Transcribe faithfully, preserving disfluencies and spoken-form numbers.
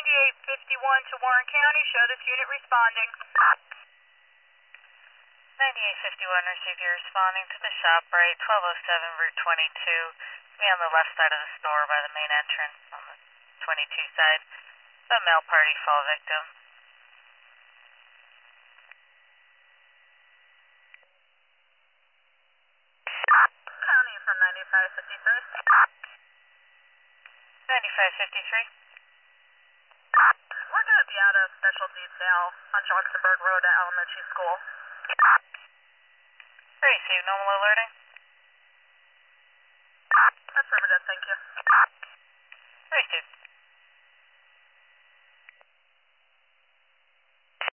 fifty-eight fifty-one to Warren County. Show this unit responding. ninety-eight fifty-one, received you responding to the shop right, twelve oh seven Route twenty-two. Be on the left side of the store by the main entrance on the twenty-two side. The male party fall victim. County from ninety-five fifty-three. ninety-five fifty-three. We're going to be out of special detail on Johnsonburg Road at Elementary School. Received normal alerting. Affirmative, thank you.